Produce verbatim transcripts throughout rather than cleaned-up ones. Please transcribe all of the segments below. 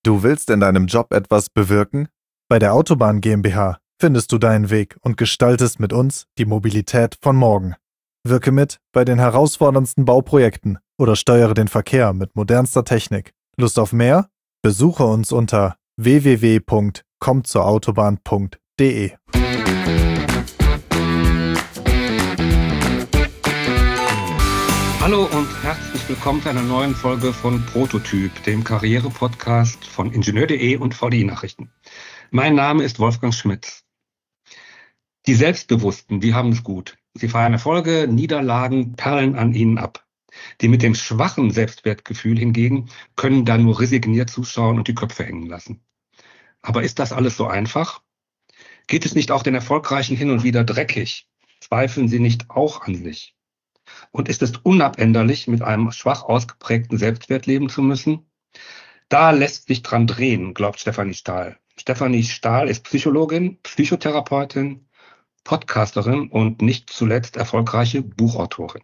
Du willst in deinem Job etwas bewirken? Bei der Autobahn GmbH findest du deinen Weg und gestaltest mit uns die Mobilität von morgen. Wirke mit bei den herausforderndsten Bauprojekten oder steuere den Verkehr mit modernster Technik. Lust auf mehr? Besuche uns unter w w w punkt kommt zur autobahn punkt de. Hallo und herzlich willkommen zu einer neuen Folge von Prototyp, dem Karriere-Podcast von Ingenieur punkt de und V D I-Nachrichten. Mein Name ist Wolfgang Schmitz. Die Selbstbewussten, die haben es gut. Sie feiern Erfolge, Niederlagen perlen an ihnen ab. Die mit dem schwachen Selbstwertgefühl hingegen können da nur resigniert zuschauen und die Köpfe hängen lassen. Aber ist das alles so einfach? Geht es nicht auch den Erfolgreichen hin und wieder dreckig? Zweifeln sie nicht auch an sich? Und ist es unabänderlich, mit einem schwach ausgeprägten Selbstwert leben zu müssen? Da lässt sich dran drehen, glaubt Stefanie Stahl. Stefanie Stahl ist Psychologin, Psychotherapeutin, Podcasterin und nicht zuletzt erfolgreiche Buchautorin.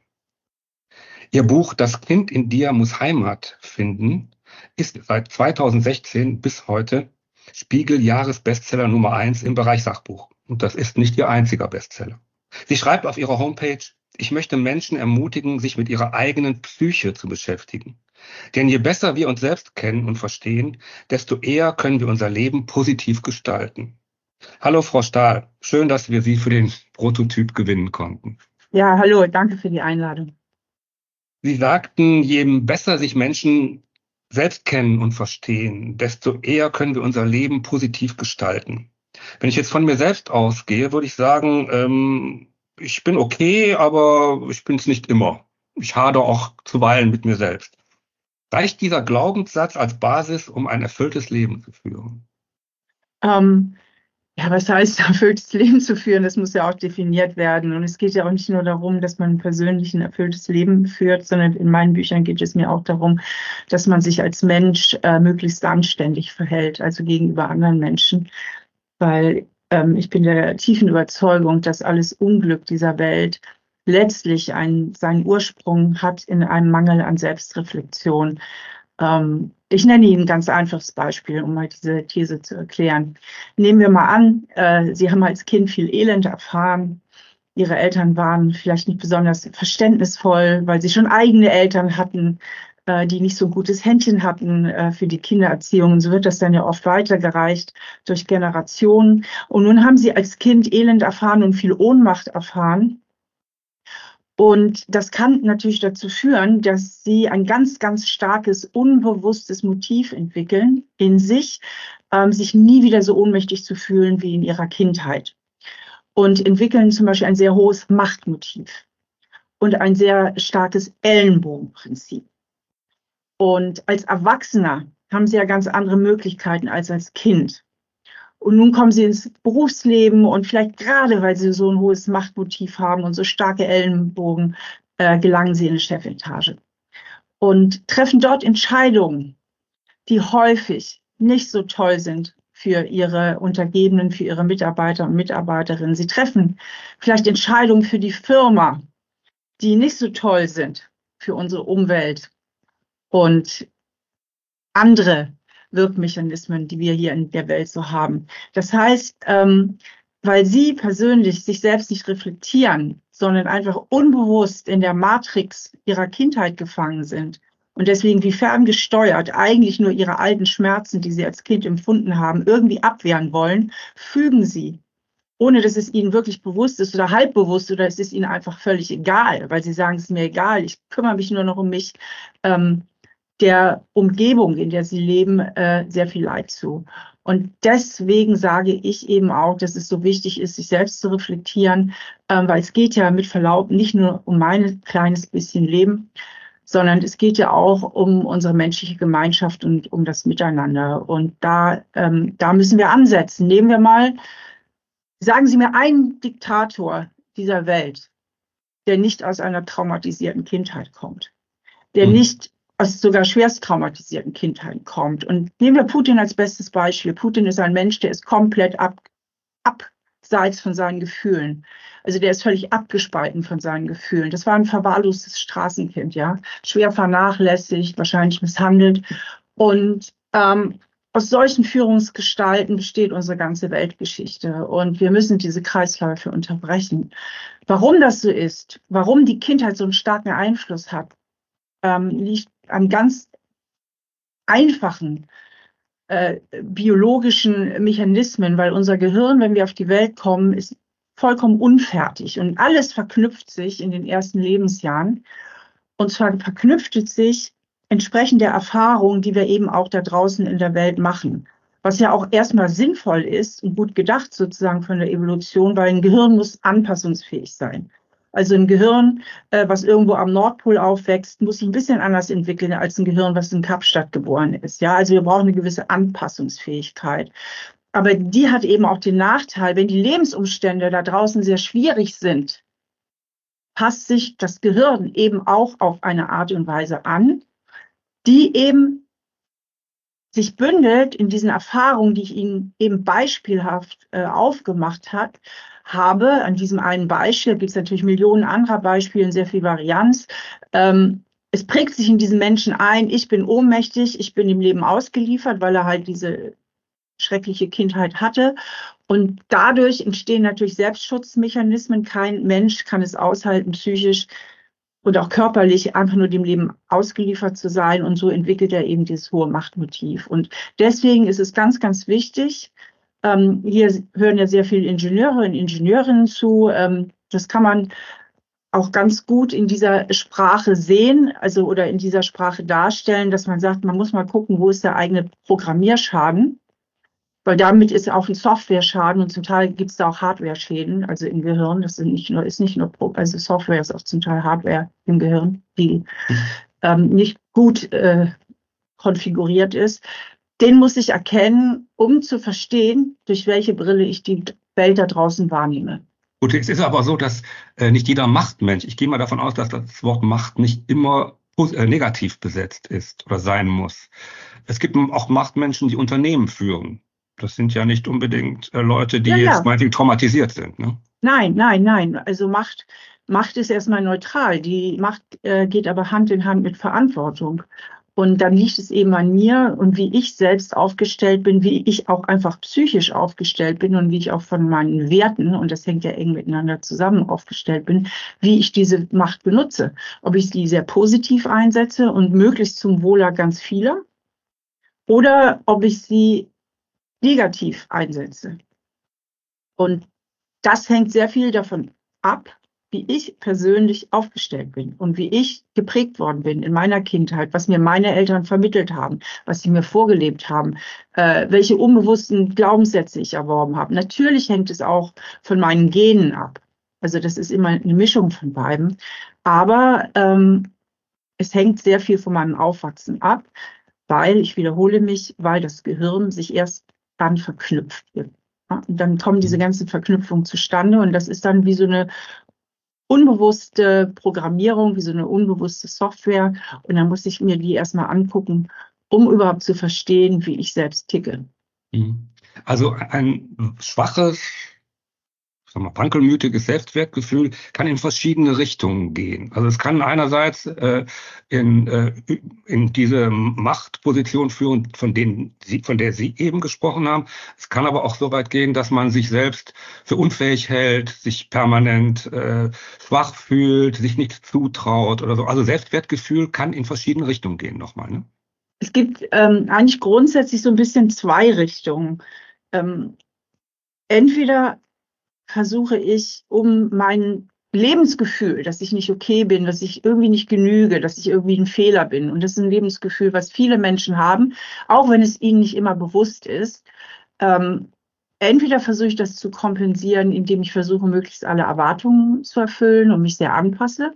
Ihr Buch Das Kind in dir muss Heimat finden ist seit zweitausendsechzehn bis heute Spiegel-Jahresbestseller Nummer eins im Bereich Sachbuch. Und das ist nicht ihr einziger Bestseller. Sie schreibt auf ihrer Homepage: Ich möchte Menschen ermutigen, sich mit ihrer eigenen Psyche zu beschäftigen. Denn je besser wir uns selbst kennen und verstehen, desto eher können wir unser Leben positiv gestalten. Hallo Frau Stahl, schön, dass wir Sie für den Prototyp gewinnen konnten. Ja, hallo, danke für die Einladung. Sie sagten, je besser sich Menschen selbst kennen und verstehen, desto eher können wir unser Leben positiv gestalten. Wenn ich jetzt von mir selbst ausgehe, würde ich sagen, ähm, ich bin okay, aber ich bin es nicht immer. Ich hadere auch zuweilen mit mir selbst. Reicht dieser Glaubenssatz als Basis, um ein erfülltes Leben zu führen? Ähm, ja, was heißt, erfülltes Leben zu führen? Das muss ja auch definiert werden. Und es geht ja auch nicht nur darum, dass man persönlich ein erfülltes Leben führt, sondern in meinen Büchern geht es mir auch darum, dass man sich als Mensch äh, möglichst anständig verhält, also gegenüber anderen Menschen. Weil ähm, ich bin der tiefen Überzeugung, dass alles Unglück dieser Welt letztlich einen, seinen Ursprung hat in einem Mangel an Selbstreflexion. Ähm, ich nenne Ihnen ein ganz einfaches Beispiel, um mal diese These zu erklären. Nehmen wir mal an, äh, Sie haben als Kind viel Elend erfahren. Ihre Eltern waren vielleicht nicht besonders verständnisvoll, weil sie schon eigene Eltern hatten, äh, die nicht so ein gutes Händchen hatten äh, für die Kindererziehung. Und so wird das dann ja oft weitergereicht durch Generationen. Und nun haben Sie als Kind Elend erfahren und viel Ohnmacht erfahren. Und das kann natürlich dazu führen, dass sie ein ganz, ganz starkes, unbewusstes Motiv entwickeln in sich, ähm, sich nie wieder so ohnmächtig zu fühlen wie in ihrer Kindheit. Und entwickeln zum Beispiel ein sehr hohes Machtmotiv und ein sehr starkes Ellenbogenprinzip. Und als Erwachsener haben sie ja ganz andere Möglichkeiten als als Kind. Und nun kommen sie ins Berufsleben und vielleicht gerade, weil sie so ein hohes Machtmotiv haben und so starke Ellenbogen, äh, gelangen sie in eine Chefetage. Und treffen dort Entscheidungen, die häufig nicht so toll sind für ihre Untergebenen, für ihre Mitarbeiter und Mitarbeiterinnen. Sie treffen vielleicht Entscheidungen für die Firma, die nicht so toll sind für unsere Umwelt und andere Wirkmechanismen, die wir hier in der Welt so haben. Das heißt, ähm, weil Sie persönlich sich selbst nicht reflektieren, sondern einfach unbewusst in der Matrix Ihrer Kindheit gefangen sind und deswegen wie ferngesteuert eigentlich nur Ihre alten Schmerzen, die Sie als Kind empfunden haben, irgendwie abwehren wollen, fügen Sie, ohne dass es Ihnen wirklich bewusst ist oder halb bewusst oder es ist Ihnen einfach völlig egal, weil Sie sagen, es ist mir egal, ich kümmere mich nur noch um mich, ähm, der Umgebung, in der sie leben, äh, sehr viel Leid zu. Und deswegen sage ich eben auch, dass es so wichtig ist, sich selbst zu reflektieren, ähm, weil es geht ja mit Verlaub nicht nur um mein kleines bisschen Leben, sondern es geht ja auch um unsere menschliche Gemeinschaft und um das Miteinander. Und da, ähm, da müssen wir ansetzen. Nehmen wir mal, sagen Sie mir einen Diktator dieser Welt, der nicht aus einer traumatisierten Kindheit kommt, der Hm. nicht aus sogar schwerst traumatisierten Kindheiten kommt. Und nehmen wir Putin als bestes Beispiel. Putin ist ein Mensch, der ist komplett ab, abseits von seinen Gefühlen. Also der ist völlig abgespalten von seinen Gefühlen. Das war ein verwahrlostes Straßenkind, ja, schwer vernachlässigt, wahrscheinlich misshandelt. Und ähm, aus solchen Führungsgestalten besteht unsere ganze Weltgeschichte und wir müssen diese Kreisläufe unterbrechen. Warum das so ist, warum die Kindheit so einen starken Einfluss hat, ähm, liegt an ganz einfachen äh, biologischen Mechanismen, weil unser Gehirn, wenn wir auf die Welt kommen, ist vollkommen unfertig und alles verknüpft sich in den ersten Lebensjahren. Und zwar verknüpft es sich entsprechend der Erfahrung, die wir eben auch da draußen in der Welt machen. Was ja auch erstmal sinnvoll ist und gut gedacht sozusagen von der Evolution, weil ein Gehirn muss anpassungsfähig sein. Also ein Gehirn, äh, was irgendwo am Nordpol aufwächst, muss sich ein bisschen anders entwickeln als ein Gehirn, was in Kapstadt geboren ist. Ja, also wir brauchen eine gewisse Anpassungsfähigkeit. Aber die hat eben auch den Nachteil, wenn die Lebensumstände da draußen sehr schwierig sind, passt sich das Gehirn eben auch auf eine Art und Weise an, die eben sich bündelt in diesen Erfahrungen, die ich Ihnen eben beispielhaft äh, aufgemacht hat, habe. An diesem einen Beispiel gibt es natürlich Millionen anderer Beispiele, sehr viel Varianz. Ähm, es prägt sich in diesen Menschen ein, ich bin ohnmächtig, ich bin im Leben ausgeliefert, weil er halt diese schreckliche Kindheit hatte. Und dadurch entstehen natürlich Selbstschutzmechanismen. Kein Mensch kann es aushalten, psychisch und auch körperlich einfach nur dem Leben ausgeliefert zu sein. Und so entwickelt er eben dieses hohe Machtmotiv. Und deswegen ist es ganz, ganz wichtig, ähm, hier hören ja sehr viele Ingenieure und Ingenieurinnen zu. Ähm, das kann man auch ganz gut in dieser Sprache sehen, also oder in dieser Sprache darstellen, dass man sagt, man muss mal gucken, wo ist der eigene Programmierschaden. Weil damit ist auch ein Software-Schaden und zum Teil gibt es da auch Hardware-Schäden, also im Gehirn. Das sind nicht nur, ist nicht nur, also Software ist auch zum Teil Hardware im Gehirn, die ähm, nicht gut äh, konfiguriert ist. Den muss ich erkennen, um zu verstehen, durch welche Brille ich die Welt da draußen wahrnehme. Gut, es ist aber so, dass äh, nicht jeder Machtmensch, ich gehe mal davon aus, dass das Wort Macht nicht immer äh, negativ besetzt ist oder sein muss. Es gibt auch Machtmenschen, die Unternehmen führen. Das sind ja nicht unbedingt äh, Leute, die Ja, ja. jetzt meinetwegen traumatisiert sind. Ne? Nein, nein, nein. Also Macht, Macht ist erstmal neutral. Die Macht äh, geht aber Hand in Hand mit Verantwortung. Und dann liegt es eben an mir und wie ich selbst aufgestellt bin, wie ich auch einfach psychisch aufgestellt bin und wie ich auch von meinen Werten, und das hängt ja eng miteinander zusammen, aufgestellt bin, wie ich diese Macht benutze. Ob ich sie sehr positiv einsetze und möglichst zum Wohler ganz vieler oder ob ich sie negativ einsetze. Und das hängt sehr viel davon ab, wie ich persönlich aufgestellt bin und wie ich geprägt worden bin in meiner Kindheit, was mir meine Eltern vermittelt haben, was sie mir vorgelebt haben, äh, welche unbewussten Glaubenssätze ich erworben habe. Natürlich hängt es auch von meinen Genen ab. Also das ist immer eine Mischung von beiden. Aber ähm, es hängt sehr viel von meinem Aufwachsen ab, weil, ich wiederhole mich, weil das Gehirn sich erst dann verknüpft wird. Ja, und dann kommen diese ganzen Verknüpfungen zustande und das ist dann wie so eine unbewusste Programmierung, wie so eine unbewusste Software. Und dann muss ich mir die erstmal angucken, um überhaupt zu verstehen, wie ich selbst ticke. Also ein schwaches, sagen wir, wankelmütiges Selbstwertgefühl kann in verschiedene Richtungen gehen. Also es kann einerseits äh, in, äh, in diese Machtposition führen, von denen Sie, von der Sie eben gesprochen haben. Es kann aber auch so weit gehen, dass man sich selbst für unfähig hält, sich permanent äh, schwach fühlt, sich nichts zutraut oder so. Also Selbstwertgefühl kann in verschiedene Richtungen gehen nochmal, ne? Es gibt ähm, eigentlich grundsätzlich so ein bisschen zwei Richtungen. Ähm, entweder versuche ich, um mein Lebensgefühl, dass ich nicht okay bin, dass ich irgendwie nicht genüge, dass ich irgendwie ein Fehler bin. Und das ist ein Lebensgefühl, was viele Menschen haben, auch wenn es ihnen nicht immer bewusst ist. Ähm, entweder versuche ich das zu kompensieren, indem ich versuche, möglichst alle Erwartungen zu erfüllen und mich sehr anpasse.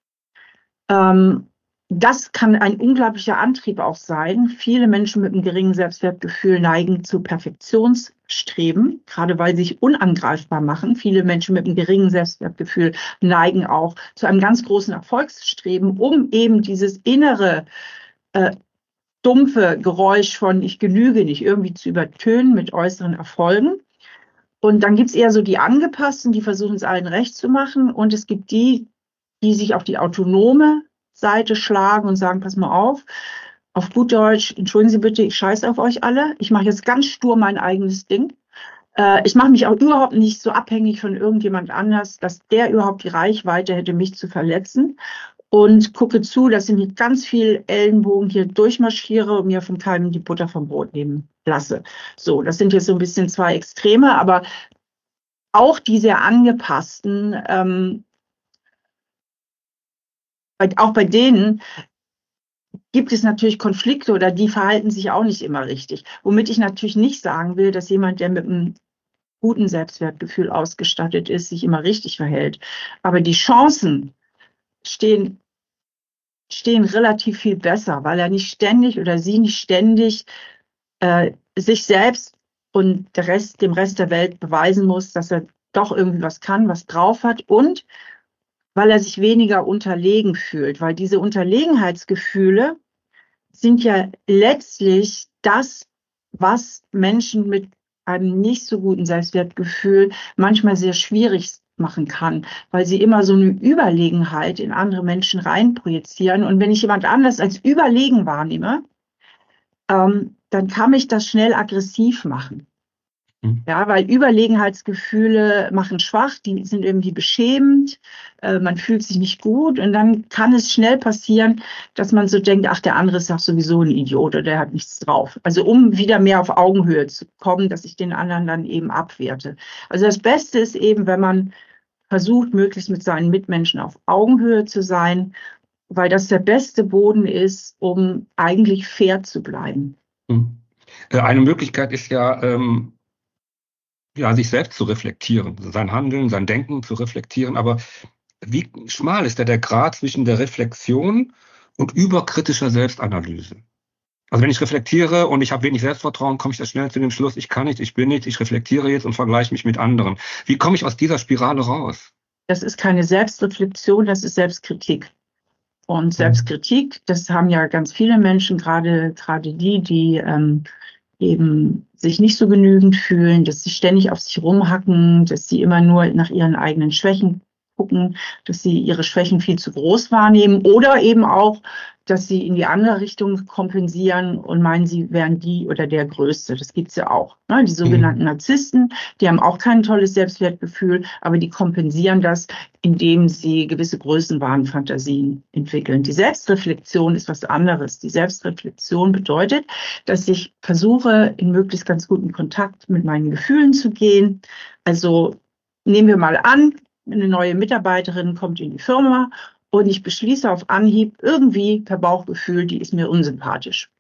Ähm, Das kann ein unglaublicher Antrieb auch sein. Viele Menschen mit einem geringen Selbstwertgefühl neigen zu Perfektionsstreben, gerade weil sie sich unangreifbar machen. Viele Menschen mit einem geringen Selbstwertgefühl neigen auch zu einem ganz großen Erfolgsstreben, um eben dieses innere, äh, dumpfe Geräusch von ich genüge nicht irgendwie zu übertönen mit äußeren Erfolgen. Und dann gibt es eher so die Angepassten, die versuchen es allen recht zu machen. Und es gibt die, die sich auf die autonome Seite schlagen und sagen, pass mal auf, auf gut Deutsch, entschuldigen Sie bitte, ich scheiße auf euch alle. Ich mache jetzt ganz stur mein eigenes Ding. Äh, ich mache mich auch überhaupt nicht so abhängig von irgendjemand anders, dass der überhaupt die Reichweite hätte, mich zu verletzen. Und gucke zu, dass ich mit ganz viel Ellenbogen hier durchmarschiere und mir von keinem die Butter vom Brot nehmen lasse. So, das sind jetzt so ein bisschen zwei Extreme, aber auch die sehr angepassten, ähm, bei, auch bei denen gibt es natürlich Konflikte oder die verhalten sich auch nicht immer richtig. Womit ich natürlich nicht sagen will, dass jemand, der mit einem guten Selbstwertgefühl ausgestattet ist, sich immer richtig verhält. Aber die Chancen stehen, stehen relativ viel besser, weil er nicht ständig oder sie nicht ständig äh, sich selbst und der Rest, dem Rest der Welt beweisen muss, dass er doch irgendwie was kann, was drauf hat und weil er sich weniger unterlegen fühlt, weil diese Unterlegenheitsgefühle sind ja letztlich das, was Menschen mit einem nicht so guten Selbstwertgefühl manchmal sehr schwierig machen kann, weil sie immer so eine Überlegenheit in andere Menschen reinprojizieren. Und wenn ich jemand anders als überlegen wahrnehme, ähm, dann kann mich das schnell aggressiv machen. Ja, weil Überlegenheitsgefühle machen schwach, die sind irgendwie beschämend, äh, man fühlt sich nicht gut und dann kann es schnell passieren, dass man so denkt, ach, der andere ist doch sowieso ein Idiot oder der hat nichts drauf. Also um wieder mehr auf Augenhöhe zu kommen, dass ich den anderen dann eben abwerte. Also das Beste ist eben, wenn man versucht, möglichst mit seinen Mitmenschen auf Augenhöhe zu sein, weil das der beste Boden ist, um eigentlich fair zu bleiben. Eine Möglichkeit ist ja, ähm ja, sich selbst zu reflektieren, sein Handeln, sein Denken zu reflektieren. Aber wie schmal ist da der Grat zwischen der Reflexion und überkritischer Selbstanalyse? Also wenn ich reflektiere und ich habe wenig Selbstvertrauen, komme ich da schnell zu dem Schluss, ich kann nicht, ich bin nicht, ich reflektiere jetzt und vergleiche mich mit anderen. Wie komme ich aus dieser Spirale raus? Das ist keine Selbstreflexion, das ist Selbstkritik. Und Selbstkritik, das haben ja ganz viele Menschen, gerade gerade die, die ähm, eben sich nicht so genügend fühlen, dass sie ständig auf sich rumhacken, dass sie immer nur nach ihren eigenen Schwächen gucken, dass sie ihre Schwächen viel zu groß wahrnehmen oder eben auch, dass sie in die andere Richtung kompensieren und meinen, sie wären die oder der Größte. Das gibt's ja auch. Ne? Die sogenannten Narzissten, die haben auch kein tolles Selbstwertgefühl, aber die kompensieren das, indem sie gewisse Größenwahnfantasien entwickeln. Die Selbstreflexion ist was anderes. Die Selbstreflexion bedeutet, dass ich versuche, in möglichst ganz guten Kontakt mit meinen Gefühlen zu gehen. Also nehmen wir mal an, eine neue Mitarbeiterin kommt in die Firma und ich beschließe auf Anhieb irgendwie per Bauchgefühl, die ist mir unsympathisch.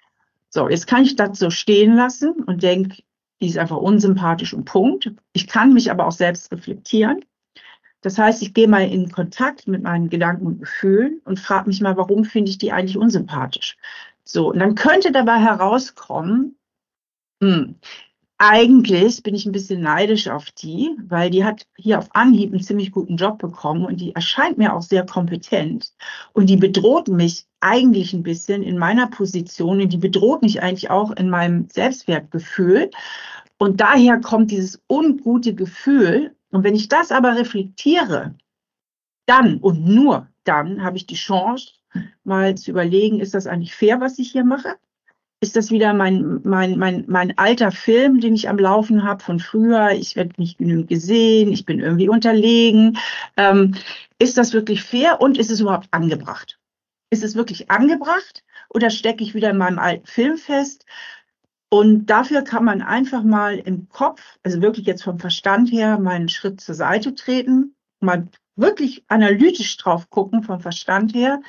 So, jetzt kann ich das so stehen lassen und denke, die ist einfach unsympathisch und Punkt. Ich kann mich aber auch selbst reflektieren. Das heißt, ich gehe mal in Kontakt mit meinen Gedanken und Gefühlen und frage mich mal, warum finde ich die eigentlich unsympathisch? So, und dann könnte dabei herauskommen, hm, eigentlich bin ich ein bisschen neidisch auf die, weil die hat hier auf Anhieb einen ziemlich guten Job bekommen und die erscheint mir auch sehr kompetent. Und die bedroht mich eigentlich ein bisschen in meiner Position und die bedroht mich eigentlich auch in meinem Selbstwertgefühl. Und daher kommt dieses ungute Gefühl. Und wenn ich das aber reflektiere, dann und nur dann habe ich die Chance, mal zu überlegen, ist das eigentlich fair, was ich hier mache? Ist das wieder mein, mein, mein, mein alter Film, den ich am Laufen habe von früher? Ich werde nicht genügend gesehen, ich bin irgendwie unterlegen. Ähm, ist das wirklich fair und ist es überhaupt angebracht? Ist es wirklich angebracht oder stecke ich wieder in meinem alten Film fest? Und dafür kann man einfach mal im Kopf, also wirklich jetzt vom Verstand her, mal einen Schritt zur Seite treten, mal wirklich analytisch drauf gucken vom Verstand her.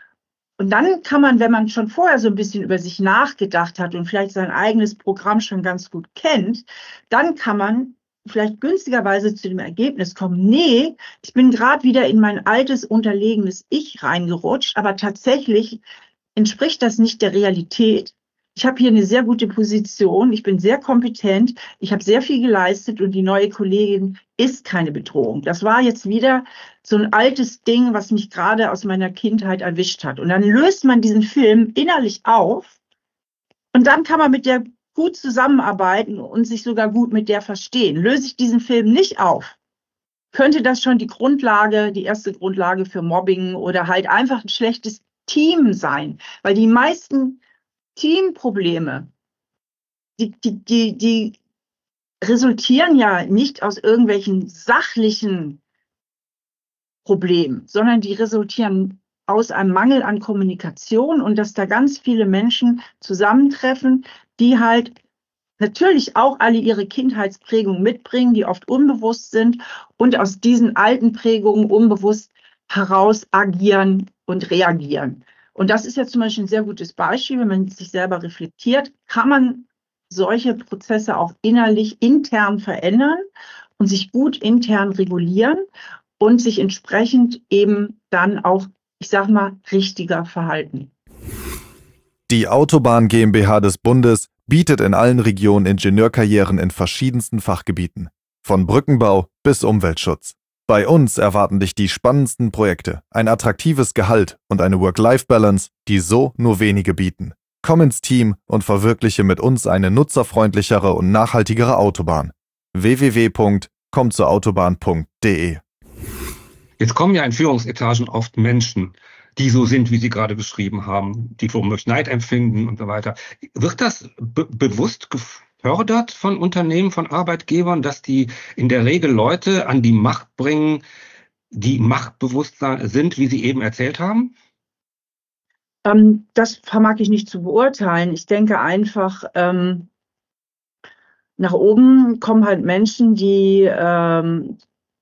Und dann kann man, wenn man schon vorher so ein bisschen über sich nachgedacht hat und vielleicht sein eigenes Programm schon ganz gut kennt, dann kann man vielleicht günstigerweise zu dem Ergebnis kommen, nee, ich bin gerade wieder in mein altes, unterlegenes Ich reingerutscht, aber tatsächlich entspricht das nicht der Realität. Ich habe hier eine sehr gute Position, ich bin sehr kompetent, ich habe sehr viel geleistet und die neue Kollegin ist keine Bedrohung. Das war jetzt wieder so ein altes Ding, was mich gerade aus meiner Kindheit erwischt hat. Und dann löst man diesen Film innerlich auf und dann kann man mit der gut zusammenarbeiten und sich sogar gut mit der verstehen. Löse ich diesen Film nicht auf, könnte das schon die Grundlage, die erste Grundlage für Mobbing oder halt einfach ein schlechtes Team sein, weil die meisten Teamprobleme, die, die, die, die resultieren ja nicht aus irgendwelchen sachlichen Problemen, sondern die resultieren aus einem Mangel an Kommunikation und dass da ganz viele Menschen zusammentreffen, die halt natürlich auch alle ihre Kindheitsprägungen mitbringen, die oft unbewusst sind und aus diesen alten Prägungen unbewusst heraus agieren und reagieren. Und das ist ja zum Beispiel ein sehr gutes Beispiel, wenn man sich selber reflektiert, kann man solche Prozesse auch innerlich, intern verändern und sich gut intern regulieren und sich entsprechend eben dann auch, ich sag mal, richtiger verhalten. Die Autobahn GmbH des Bundes bietet in allen Regionen Ingenieurkarrieren in verschiedensten Fachgebieten, von Brückenbau bis Umweltschutz. Bei uns erwarten dich die spannendsten Projekte, ein attraktives Gehalt und eine Work-Life-Balance, die so nur wenige bieten. Komm ins Team und verwirkliche mit uns eine nutzerfreundlichere und nachhaltigere Autobahn. w w w punkt komm zur autobahn punkt de. Jetzt kommen ja in Führungsetagen oft Menschen, die so sind, wie Sie gerade beschrieben haben, die womöglich Neid empfinden und so weiter. Wird das be- bewusst gefördert von Unternehmen, von Arbeitgebern, dass die in der Regel Leute an die Macht bringen, die machtbewusst sind, wie Sie eben erzählt haben? Ähm, das vermag ich nicht zu beurteilen. Ich denke einfach, ähm, nach oben kommen halt Menschen, die ähm,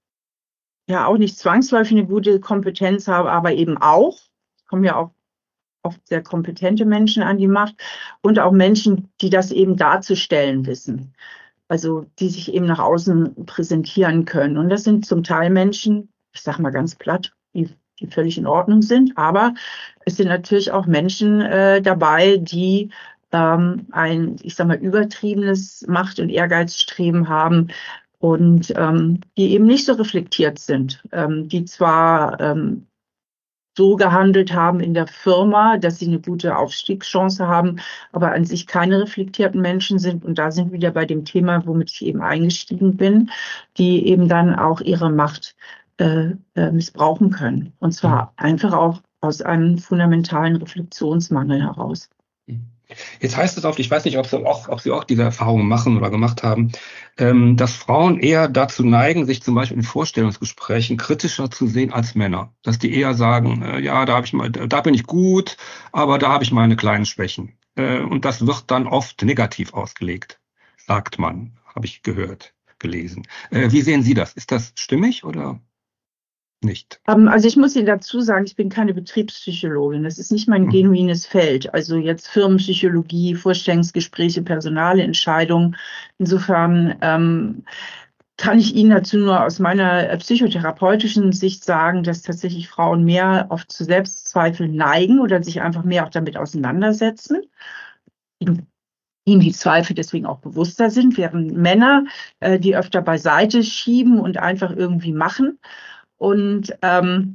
ja auch nicht zwangsläufig eine gute Kompetenz haben, aber eben auch, kommen ja auch oft sehr kompetente Menschen an die Macht und auch Menschen, die das eben darzustellen wissen. Also die sich eben nach außen präsentieren können. Und das sind zum Teil Menschen, ich sage mal ganz platt, die, die völlig in Ordnung sind. Aber es sind natürlich auch Menschen äh, dabei, die ähm, ein, ich sage mal, übertriebenes Macht- und Ehrgeizstreben haben und ähm, die eben nicht so reflektiert sind, ähm, die zwar ähm, so gehandelt haben in der Firma, dass sie eine gute Aufstiegschance haben, aber an sich keine reflektierten Menschen sind. Und da sind wir wieder bei dem Thema, womit ich eben eingestiegen bin, die eben dann auch ihre Macht äh, äh, missbrauchen können. Und zwar einfach auch aus einem fundamentalen Reflexionsmangel heraus. Jetzt heißt es oft, ich weiß nicht, ob Sie auch, ob Sie auch diese Erfahrungen machen oder gemacht haben, ähm, dass Frauen eher dazu neigen, sich zum Beispiel in Vorstellungsgesprächen kritischer zu sehen als Männer. Dass die eher sagen, äh, ja, da habe ich mal, da bin ich gut, aber da habe ich meine kleinen Schwächen. Äh, und das wird dann oft negativ ausgelegt, sagt man, habe ich gehört, gelesen. Äh, wie sehen Sie das? Ist das stimmig oder nicht? Ähm, also ich muss Ihnen dazu sagen, ich bin keine Betriebspsychologin. Das ist nicht mein Mhm. genuines Feld. Also jetzt Firmenpsychologie, Vorstellungsgespräche, personale Entscheidungen. Insofern ähm, kann ich Ihnen dazu nur aus meiner psychotherapeutischen Sicht sagen, dass tatsächlich Frauen mehr oft zu Selbstzweifeln neigen oder sich einfach mehr auch damit auseinandersetzen, ihnen die Zweifel deswegen auch bewusster sind, während Männer äh, die öfter beiseite schieben und einfach irgendwie machen. Und ähm,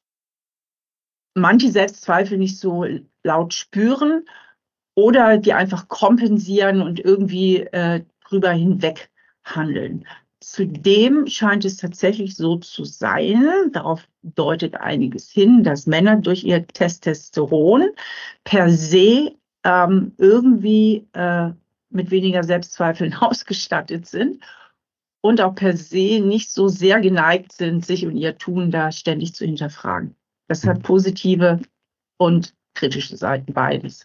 manche Selbstzweifel nicht so laut spüren oder die einfach kompensieren und irgendwie äh, drüber hinweg handeln. Zudem scheint es tatsächlich so zu sein, darauf deutet einiges hin, dass Männer durch ihr Testosteron per se ähm, irgendwie äh, mit weniger Selbstzweifeln ausgestattet sind und auch per se nicht so sehr geneigt sind, sich und ihr Tun da ständig zu hinterfragen. Das hat positive und kritische Seiten, beides.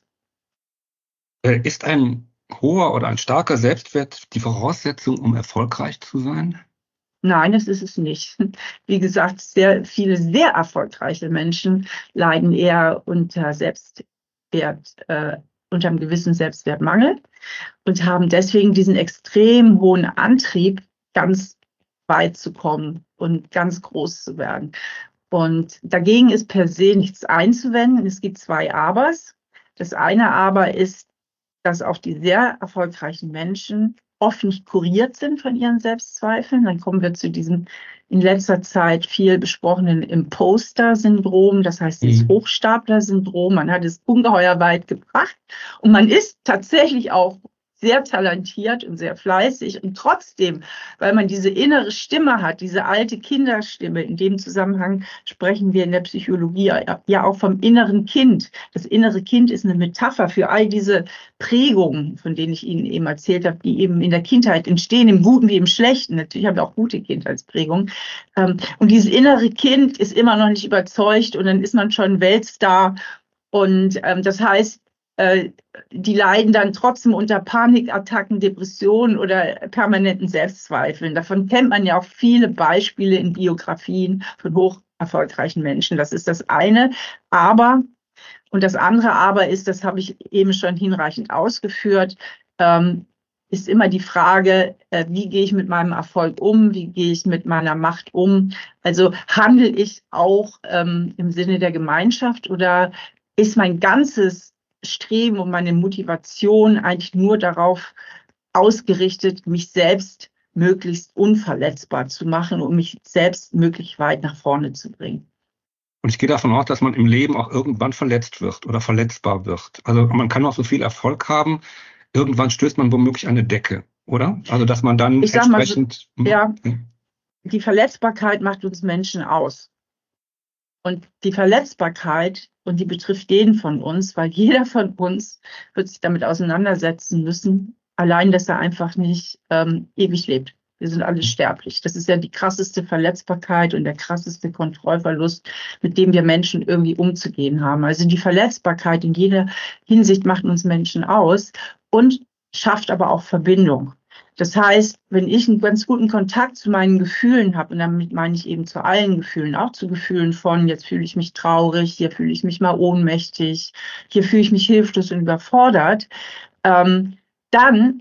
Äh, Ist ein hoher oder ein starker Selbstwert die Voraussetzung, um erfolgreich zu sein? Nein, das ist es nicht. Wie gesagt, sehr viele sehr erfolgreiche Menschen leiden eher unter Selbstwert, äh, unter einem gewissen Selbstwertmangel und haben deswegen diesen extrem hohen Antrieb, ganz weit zu kommen und ganz groß zu werden. Und dagegen ist per se nichts einzuwenden. Es gibt zwei Abers. Das eine Aber ist, dass auch die sehr erfolgreichen Menschen oft nicht kuriert sind von ihren Selbstzweifeln. Dann kommen wir zu diesem in letzter Zeit viel besprochenen Imposter-Syndrom, das heißt das Mhm. Hochstapler-Syndrom. Man hat es ungeheuer weit gebracht und man ist tatsächlich auch sehr talentiert und sehr fleißig und trotzdem, weil man diese innere Stimme hat, diese alte Kinderstimme, in dem Zusammenhang sprechen wir in der Psychologie ja auch vom inneren Kind. Das innere Kind ist eine Metapher für all diese Prägungen, von denen ich Ihnen eben erzählt habe, die eben in der Kindheit entstehen, im Guten wie im Schlechten. Natürlich haben wir auch gute Kindheitsprägungen. Und dieses innere Kind ist immer noch nicht überzeugt und dann ist man schon Weltstar. Und das heißt, die leiden dann trotzdem unter Panikattacken, Depressionen oder permanenten Selbstzweifeln. Davon kennt man ja auch viele Beispiele in Biografien von hoch erfolgreichen Menschen. Das ist das eine. Aber, und das andere Aber ist, das habe ich eben schon hinreichend ausgeführt, ähm, ist immer die Frage, äh, wie gehe ich mit meinem Erfolg um? Wie gehe ich mit meiner Macht um? Also handle ich auch ähm, im Sinne der Gemeinschaft oder ist mein ganzes Streben und meine Motivation eigentlich nur darauf ausgerichtet, mich selbst möglichst unverletzbar zu machen und mich selbst möglichst weit nach vorne zu bringen. Und ich gehe davon aus, dass man im Leben auch irgendwann verletzt wird oder verletzbar wird. Also man kann auch so viel Erfolg haben, irgendwann stößt man womöglich an eine Decke, oder? Also dass man dann ich sag entsprechend... Mal so, ja, die Verletzbarkeit macht uns Menschen aus. Und die Verletzbarkeit, und die betrifft jeden von uns, weil jeder von uns wird sich damit auseinandersetzen müssen, allein, dass er einfach nicht ähm, ewig lebt. Wir sind alle sterblich. Das ist ja die krasseste Verletzbarkeit und der krasseste Kontrollverlust, mit dem wir Menschen irgendwie umzugehen haben. Also die Verletzbarkeit in jeder Hinsicht macht uns Menschen aus und schafft aber auch Verbindung. Das heißt, wenn ich einen ganz guten Kontakt zu meinen Gefühlen habe, und damit meine ich eben zu allen Gefühlen, auch zu Gefühlen von, jetzt fühle ich mich traurig, hier fühle ich mich mal ohnmächtig, hier fühle ich mich hilflos und überfordert, ähm, dann,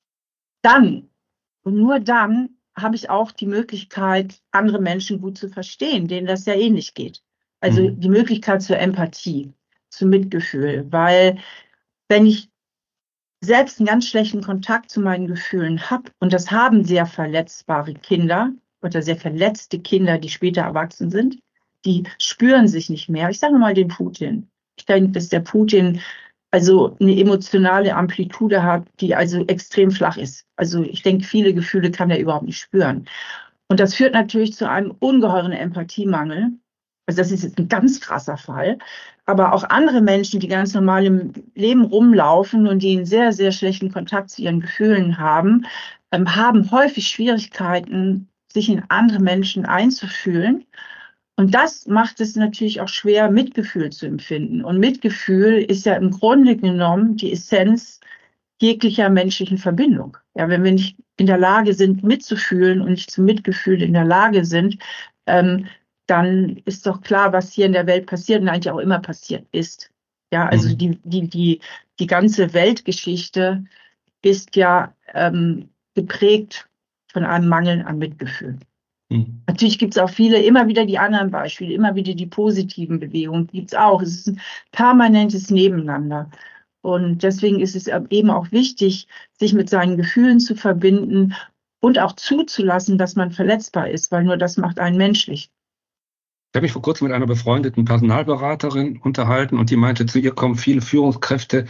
dann und nur dann habe ich auch die Möglichkeit, andere Menschen gut zu verstehen, denen das ja ähnlich geht. Also Mhm. die Möglichkeit zur Empathie, zum Mitgefühl, weil wenn ich selbst einen ganz schlechten Kontakt zu meinen Gefühlen habe, und das haben sehr verletzbare Kinder oder sehr verletzte Kinder, die später erwachsen sind, die spüren sich nicht mehr. Ich sage mal den Putin. Ich denke, dass der Putin also eine emotionale Amplitude hat, die also extrem flach ist. Also ich denke, viele Gefühle kann er überhaupt nicht spüren. Und das führt natürlich zu einem ungeheuren Empathiemangel. Also das ist jetzt ein ganz krasser Fall. Aber auch andere Menschen, die ganz normal im Leben rumlaufen und die einen sehr, sehr schlechten Kontakt zu ihren Gefühlen haben, ähm, haben häufig Schwierigkeiten, sich in andere Menschen einzufühlen. Und das macht es natürlich auch schwer, Mitgefühl zu empfinden. Und Mitgefühl ist ja im Grunde genommen die Essenz jeglicher menschlichen Verbindung. Ja, wenn wir nicht in der Lage sind, mitzufühlen und nicht zum Mitgefühl in der Lage sind, ähm, dann ist doch klar, was hier in der Welt passiert und eigentlich auch immer passiert ist. Ja, also Mhm. die, die, die, die ganze Weltgeschichte ist ja ähm, geprägt von einem Mangel an Mitgefühl. Mhm. Natürlich gibt es auch viele, immer wieder die anderen Beispiele, immer wieder die positiven Bewegungen gibt es auch. Es ist ein permanentes Nebeneinander. Und deswegen ist es eben auch wichtig, sich mit seinen Gefühlen zu verbinden und auch zuzulassen, dass man verletzbar ist, weil nur das macht einen menschlich. Ich habe mich vor kurzem mit einer befreundeten Personalberaterin unterhalten und die meinte, zu ihr kommen viele Führungskräfte,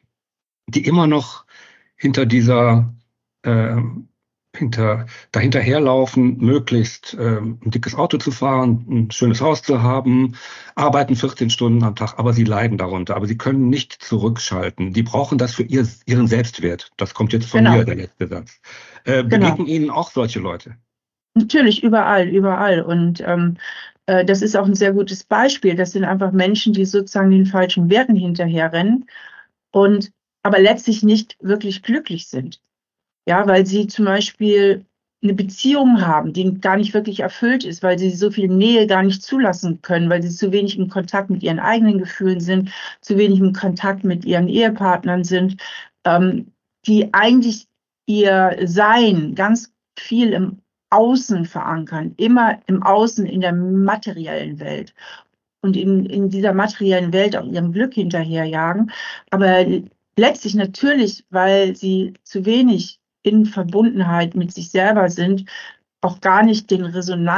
die immer noch hinter dieser, äh, hinter, dahinterherlaufen, möglichst äh, ein dickes Auto zu fahren, ein schönes Haus zu haben, arbeiten vierzehn Stunden am Tag, aber sie leiden darunter, aber sie können nicht zurückschalten. Die brauchen das für ihr, ihren Selbstwert. Das kommt jetzt von Genau. mir, der letzte Satz. Äh, Genau. begegnen Ihnen auch solche Leute? Natürlich, überall, überall. Und ähm, äh, das ist auch ein sehr gutes Beispiel. Das sind einfach Menschen, die sozusagen den falschen Werten hinterherrennen und aber letztlich nicht wirklich glücklich sind. Ja, weil sie zum Beispiel eine Beziehung haben, die gar nicht wirklich erfüllt ist, weil sie so viel Nähe gar nicht zulassen können, weil sie zu wenig im Kontakt mit ihren eigenen Gefühlen sind, zu wenig im Kontakt mit ihren Ehepartnern sind, ähm, die eigentlich ihr Sein ganz viel im Außen verankern, immer im Außen in der materiellen Welt und in, in dieser materiellen Welt auch ihrem Glück hinterherjagen, aber letztlich natürlich, weil sie zu wenig in Verbundenheit mit sich selber sind, auch gar nicht den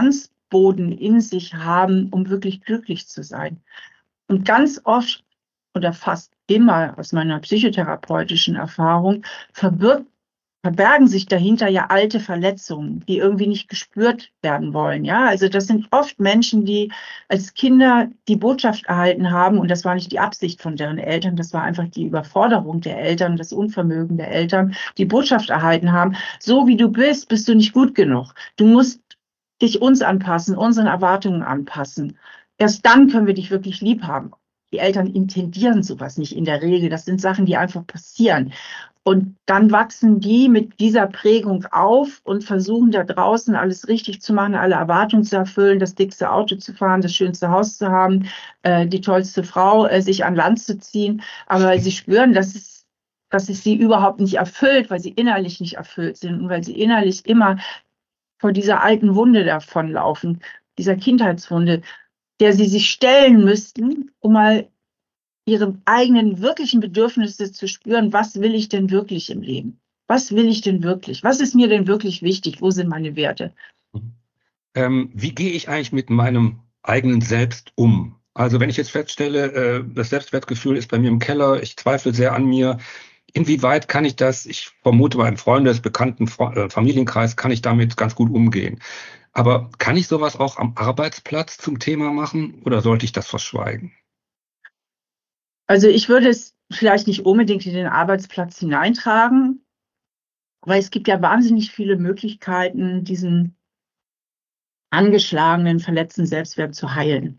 Resonanzboden in sich haben, um wirklich glücklich zu sein. Und ganz oft oder fast immer aus meiner psychotherapeutischen Erfahrung verbirgt, verbergen sich dahinter ja alte Verletzungen, die irgendwie nicht gespürt werden wollen. Ja, also das sind oft Menschen, die als Kinder die Botschaft erhalten haben, und das war nicht die Absicht von deren Eltern, das war einfach die Überforderung der Eltern, das Unvermögen der Eltern, die Botschaft erhalten haben: So wie du bist, bist du nicht gut genug. Du musst dich uns anpassen, unseren Erwartungen anpassen. Erst dann können wir dich wirklich lieb haben. Die Eltern intendieren sowas nicht in der Regel. Das sind Sachen, die einfach passieren. Und dann wachsen die mit dieser Prägung auf und versuchen da draußen alles richtig zu machen, alle Erwartungen zu erfüllen, das dickste Auto zu fahren, das schönste Haus zu haben, äh, die tollste Frau, äh, sich an Land zu ziehen. Aber sie spüren, dass es, dass es sie überhaupt nicht erfüllt, weil sie innerlich nicht erfüllt sind und weil sie innerlich immer vor dieser alten Wunde davonlaufen, dieser Kindheitswunde, der sie sich stellen müssten, um mal ihre eigenen wirklichen Bedürfnisse zu spüren. Was will ich denn wirklich im Leben? Was will ich denn wirklich? Was ist mir denn wirklich wichtig? Wo sind meine Werte? Ähm, wie gehe ich eigentlich mit meinem eigenen Selbst um? Also wenn ich jetzt feststelle, äh, das Selbstwertgefühl ist bei mir im Keller, ich zweifle sehr an mir. Inwieweit kann ich das, ich vermute bei einem Freundes-, Bekannten-, äh, Familienkreis, kann ich damit ganz gut umgehen. Aber kann ich sowas auch am Arbeitsplatz zum Thema machen oder sollte ich das verschweigen? Also ich würde es vielleicht nicht unbedingt in den Arbeitsplatz hineintragen, weil es gibt ja wahnsinnig viele Möglichkeiten, diesen angeschlagenen, verletzten Selbstwert zu heilen.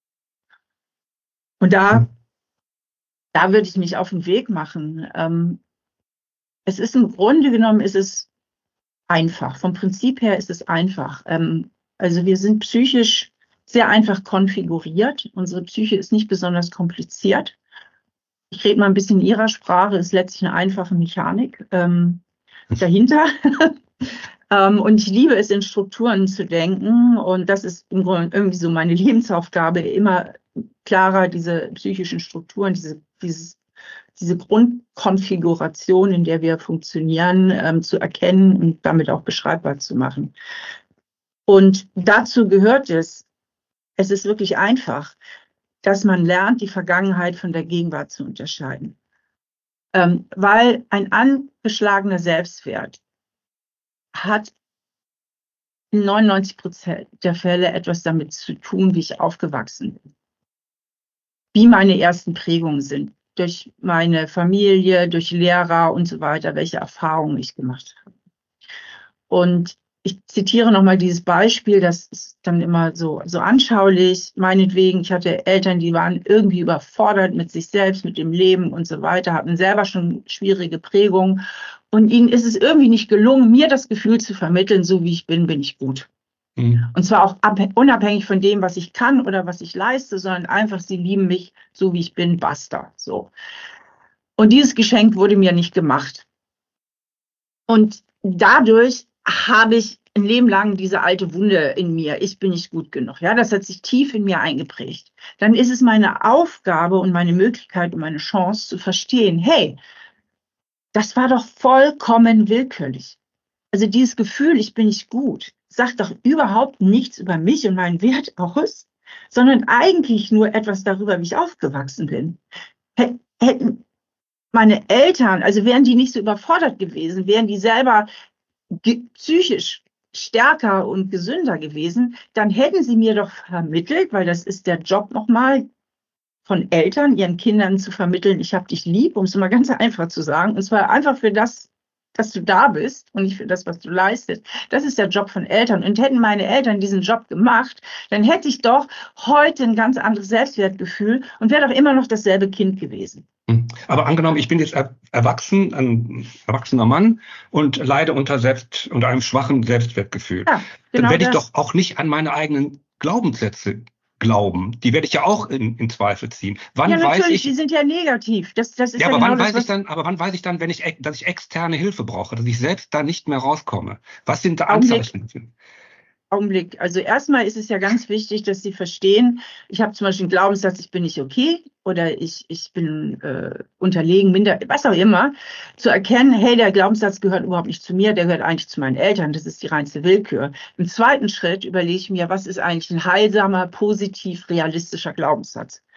Und da, da würde ich mich auf den Weg machen. Ähm, es ist im Grunde genommen, ist es einfach. Vom Prinzip her ist es einfach. Ähm, also wir sind psychisch sehr einfach konfiguriert. Unsere Psyche ist nicht besonders kompliziert. Ich rede mal ein bisschen in Ihrer Sprache, ist letztlich eine einfache Mechanik ähm, dahinter. ähm, und ich liebe es, in Strukturen zu denken. Und das ist im Grunde irgendwie so meine Lebensaufgabe, immer klarer diese psychischen Strukturen, diese, dieses, diese Grundkonfiguration, in der wir funktionieren, ähm, zu erkennen und damit auch beschreibbar zu machen. Und dazu gehört es, es ist wirklich einfach, dass man lernt, die Vergangenheit von der Gegenwart zu unterscheiden. Ähm, weil ein angeschlagener Selbstwert hat in neunundneunzig Prozent der Fälle etwas damit zu tun, wie ich aufgewachsen bin. Wie meine ersten Prägungen sind. Durch meine Familie, durch Lehrer und so weiter, welche Erfahrungen ich gemacht habe. Und ich zitiere nochmal dieses Beispiel, das ist dann immer so, so anschaulich. Meinetwegen, ich hatte Eltern, die waren irgendwie überfordert mit sich selbst, mit dem Leben und so weiter, hatten selber schon schwierige Prägungen. Und ihnen ist es irgendwie nicht gelungen, mir das Gefühl zu vermitteln, so wie ich bin, bin ich gut. Mhm. Und zwar auch unabhängig von dem, was ich kann oder was ich leiste, sondern einfach, sie lieben mich, so wie ich bin, basta. So. Und dieses Geschenk wurde mir nicht gemacht. Und dadurch habe ich ein Leben lang diese alte Wunde in mir. Ich bin nicht gut genug. Ja, das hat sich tief in mir eingeprägt. Dann ist es meine Aufgabe und meine Möglichkeit und meine Chance zu verstehen, hey, das war doch vollkommen willkürlich. Also dieses Gefühl, ich bin nicht gut, sagt doch überhaupt nichts über mich und meinen Wert aus, sondern eigentlich nur etwas darüber, wie ich aufgewachsen bin. Hätten meine Eltern, also wären die nicht so überfordert gewesen, wären die selber psychisch stärker und gesünder gewesen, dann hätten sie mir doch vermittelt, weil das ist der Job nochmal von Eltern, ihren Kindern zu vermitteln, ich habe dich lieb, um es mal ganz einfach zu sagen, und zwar einfach für das, dass du da bist und nicht für das, was du leistest. Das ist der Job von Eltern. Und hätten meine Eltern diesen Job gemacht, dann hätte ich doch heute ein ganz anderes Selbstwertgefühl und wäre doch immer noch dasselbe Kind gewesen. Aber angenommen, ich bin jetzt erwachsen, ein erwachsener Mann und leide unter selbst, unter einem schwachen Selbstwertgefühl. Ja, genau. Dann werde ich das. doch auch nicht an meine eigenen Glaubenssätze glauben. Die werde ich ja auch in, in Zweifel ziehen. Wann ja, natürlich, weiß ich, die sind ja negativ. Das, das ist ja, ja, aber genau wann das, weiß ich dann, aber wann weiß ich dann, wenn ich, dass ich externe Hilfe brauche, dass ich selbst da nicht mehr rauskomme? Was sind da Anzeichen? Augenblick. Augenblick. Also erstmal ist es ja ganz wichtig, dass Sie verstehen, ich habe zum Beispiel einen Glaubenssatz, ich bin nicht okay oder ich, ich bin äh, unterlegen, minder, was auch immer, zu erkennen, hey, der Glaubenssatz gehört überhaupt nicht zu mir, der gehört eigentlich zu meinen Eltern, das ist die reinste Willkür. Im zweiten Schritt überlege ich mir, was ist eigentlich ein heilsamer, positiv, realistischer Glaubenssatz?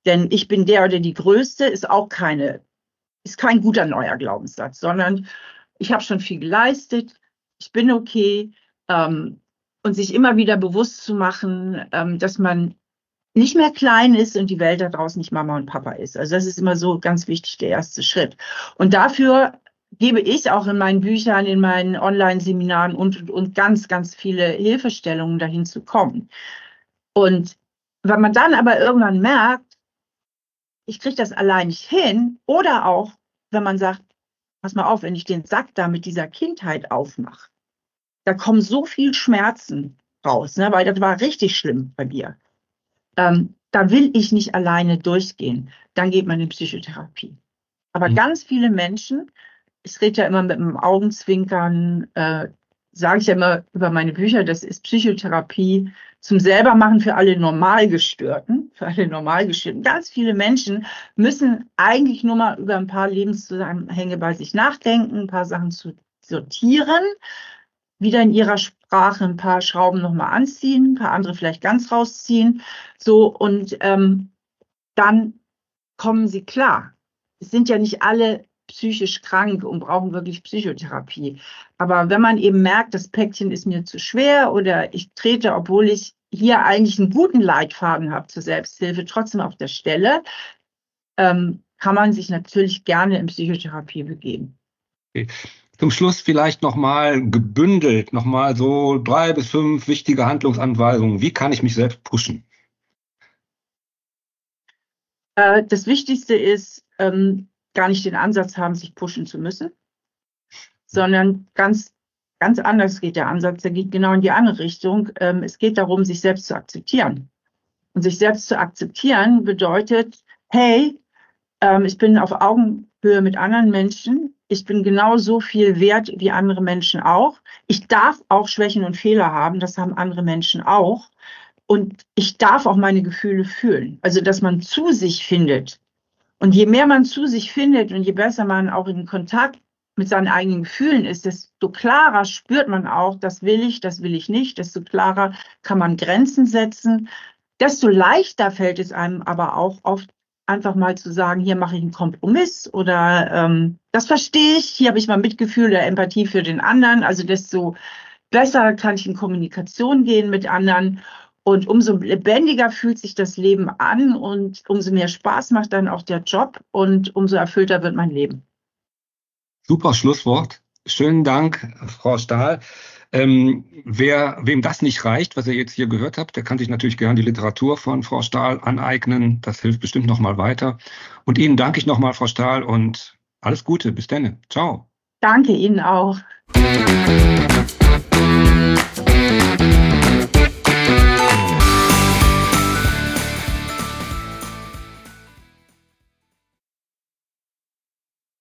Denn ich bin der oder die Größte ist auch keine, ist kein guter neuer Glaubenssatz, sondern ich habe schon viel geleistet, ich bin okay. Ähm, und sich immer wieder bewusst zu machen, ähm, dass man nicht mehr klein ist und die Welt da draußen nicht Mama und Papa ist. Also das ist immer so ganz wichtig, der erste Schritt. Und dafür gebe ich auch in meinen Büchern, in meinen Online-Seminaren und, und ganz, ganz viele Hilfestellungen, dahin zu kommen. Und wenn man dann aber irgendwann merkt, ich kriege das allein nicht hin, oder auch, wenn man sagt, pass mal auf, wenn ich den Sack da mit dieser Kindheit aufmache, da kommen so viel Schmerzen raus, ne, weil das war richtig schlimm bei mir. Ähm, da will ich nicht alleine durchgehen. Dann geht man in Psychotherapie. Aber mhm. ganz viele Menschen, ich rede ja immer mit einem Augenzwinkern, äh, sage ich ja immer über meine Bücher, das ist Psychotherapie zum Selbermachen für alle Normalgestörten, für alle Normalgestörten. Ganz viele Menschen müssen eigentlich nur mal über ein paar Lebenszusammenhänge bei sich nachdenken, ein paar Sachen zu sortieren, wieder in ihrer Sprache ein paar Schrauben nochmal anziehen, ein paar andere vielleicht ganz rausziehen. So, und ähm, dann kommen sie klar. Es sind ja nicht alle psychisch krank und brauchen wirklich Psychotherapie. Aber wenn man eben merkt, das Päckchen ist mir zu schwer oder ich trete, obwohl ich hier eigentlich einen guten Leitfaden habe zur Selbsthilfe, trotzdem auf der Stelle, ähm, kann man sich natürlich gerne in Psychotherapie begeben. Okay. Zum Schluss vielleicht nochmal gebündelt, nochmal so drei bis fünf wichtige Handlungsanweisungen. Wie kann ich mich selbst pushen? Äh, das Wichtigste ist, ähm, gar nicht den Ansatz haben, sich pushen zu müssen, sondern ganz, ganz anders geht der Ansatz. Der geht genau in die andere Richtung. Ähm, es geht darum, sich selbst zu akzeptieren. Und sich selbst zu akzeptieren bedeutet, hey, ähm, ich bin auf Augenhöhe mit anderen Menschen. Ich bin genauso viel wert wie andere Menschen auch. Ich darf auch Schwächen und Fehler haben. Das haben andere Menschen auch. Und ich darf auch meine Gefühle fühlen. Also, dass man zu sich findet. Und je mehr man zu sich findet und je besser man auch in Kontakt mit seinen eigenen Gefühlen ist, desto klarer spürt man auch, das will ich, das will ich nicht. Desto klarer kann man Grenzen setzen. Desto leichter fällt es einem aber auch oft, einfach mal zu sagen, hier mache ich einen Kompromiss oder ähm, das verstehe ich, hier habe ich mal Mitgefühl oder Empathie für den anderen. Also desto besser kann ich in Kommunikation gehen mit anderen und umso lebendiger fühlt sich das Leben an und umso mehr Spaß macht dann auch der Job und umso erfüllter wird mein Leben. Super Schlusswort. Schönen Dank, Frau Stahl. Ähm, wer, wem das nicht reicht, was ihr jetzt hier gehört habt, der kann sich natürlich gerne die Literatur von Frau Stahl aneignen. Das hilft bestimmt nochmal weiter. Und Ihnen danke ich nochmal, Frau Stahl, und alles Gute. Bis dann. Ciao. Danke Ihnen auch.